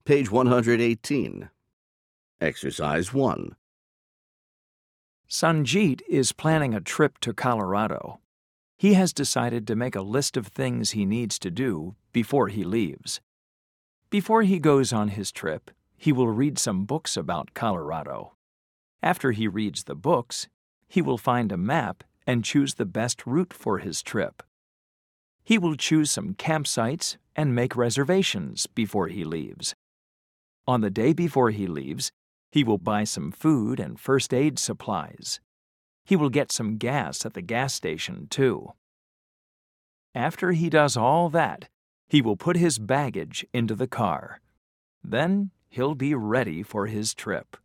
Page 118. Exercise 1. Sanjeet is planning a trip to Colorado. He has decided to make a list of things he needs to do before he leaves. Before he goes on his trip, he will read some books about Colorado. After he reads the books, he will find a map and choose the best route for his trip. He will choose some campsites and make reservations before he leaves. On the day before he leaves, he will buy some food and first aid supplies. He will get some gas at the gas station, too. After he does all that, he will put his baggage into the car. Then he'll be ready for his trip.